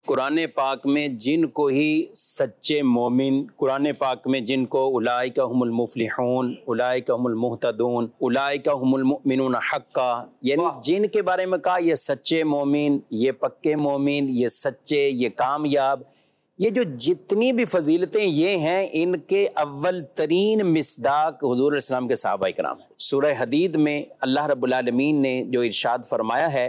قرآن پاک میں جن کو ہی سچے مومن، قرآن پاک میں جن کو اولئک هم المفلحون، اولئک هم المہتدون، اولئک هم المؤمنون حقا، یعنی جن کے بارے میں کہا یہ سچے مومن، یہ پکے مومن، یہ سچے، یہ کامیاب، یہ جو جتنی بھی فضیلتیں یہ ہیں، ان کے اول ترین مصداق حضور علیہ السلام کے صحابہ کرام ہیں۔ سورہ حدید میں اللہ رب العالمین نے جو ارشاد فرمایا ہے،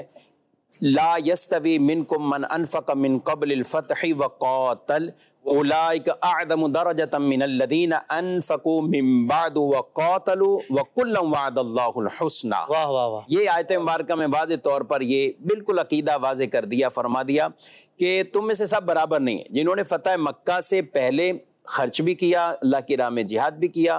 لا يستوی منکم من انفق من قبل الفتح وقاتل اولئک اعظم درجة من الذین انفقوا من بعد وقاتلوا وکلا وعد اللہ الحسنى۔ واہ واہ واہ۔ یہ آیت مبارکہ میں واضح طور پر یہ بالکل عقیدہ واضح کر دیا، فرما دیا کہ تم میں سے سب برابر نہیں ہیں۔ جنہوں نے فتح مکہ سے پہلے خرچ بھی کیا، اللہ کی راہ میں جہاد بھی کیا،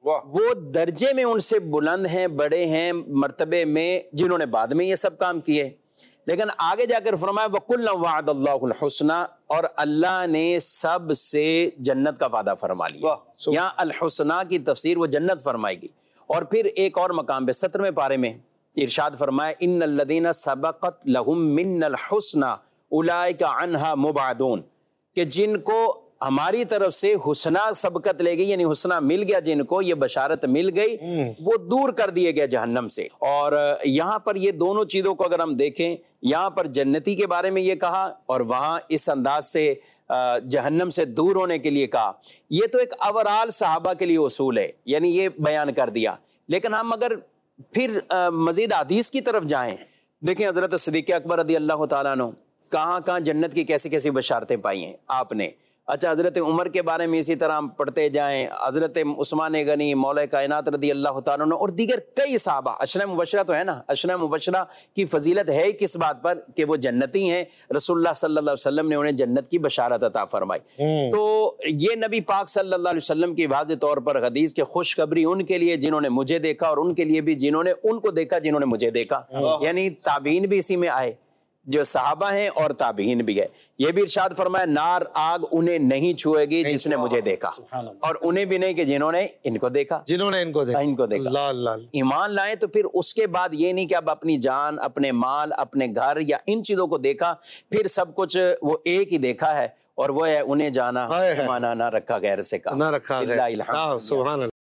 وہ درجے میں ان سے بلند ہیں، بڑے ہیں مرتبے میں، جنہوں نے بعد میں یہ سب کام کیے۔ لیکن آگے جا کر فرمایا وَقُلًا وَعَدَ اللَّهُ الْحُسْنَى، اور اللہ نے سب سے جنت کا وعدہ فرما لیا۔ یہاں الحسنہ کی تفسیر وہ جنت فرمائے گی۔ اور پھر ایک اور مقام پہ 17ویں پارے میں ارشاد فرمایا ان الذین سبقت لہم من الحسنى اولئک عنہا مبعدون، کہ جن کو ہماری طرف سے حسنہ سبقت لے گئی، یعنی حسنہ مل گیا، جن کو یہ بشارت مل گئی، وہ دور کر دیے گئے جہنم سے۔ اور یہاں پر یہ دونوں چیزوں کو اگر ہم دیکھیں، یہاں پر جنتی کے بارے میں یہ کہا اور وہاں اس انداز سے جہنم سے دور ہونے کے لیے کہا، یہ تو ایک اوورال صحابہ کے لیے اصول ہے، یعنی یہ بیان کر دیا۔ لیکن ہم اگر پھر مزید حدیث کی طرف جائیں، دیکھیں حضرت صدیق اکبر رضی اللہ تعالیٰ عنہ کہاں کہاں جنت کی کیسی کیسی بشارتیں پائی ہیں آپ نے۔ اچھا، حضرت عمر کے بارے میں اسی طرح ہم پڑھتے جائیں، حضرت عثمان غنی، مولا کائنات رضی اللہ تعالیٰ عنہ، اور دیگر کئی صحابہ، عشرہ مبشرہ تو ہے نا، عشرہ مبشرہ کی فضیلت ہے کس بات پر کہ وہ جنتی ہیں، رسول اللہ صلی اللہ علیہ وسلم نے انہیں جنت کی بشارت عطا فرمائی۔ تو یہ نبی پاک صلی اللہ علیہ وسلم کی واضح طور پر حدیث کے خوشخبری ان کے لیے جنہوں نے مجھے دیکھا، اور ان کے لیے بھی جنہوں نے ان کو دیکھا جنہوں نے مجھے دیکھا، یعنی تابعین بھی اسی میں آئے، جو صحابہ ہیں اور تابعین بھی ہے۔ یہ بھی ارشاد فرمایا نار آگ انہیں نہیں چھوئے گی جس نے مجھے دیکھا، اور انہیں بھی نہیں کہ جنہوں نے ان کو دیکھا، جنہوں نے ان کو دیکھا۔ اللہ اللہ۔ ایمان لائیں تو پھر اس کے بعد یہ نہیں کہ اب اپنی جان، اپنے مال، اپنے گھر یا ان چیزوں کو دیکھا، پھر سب کچھ وہ ایک ہی دیکھا ہے، اور وہ ہے انہیں جانا مانا نہ رکھا غیر سے کہا۔ نہ رکھا غیر۔ سبحان اللہ۔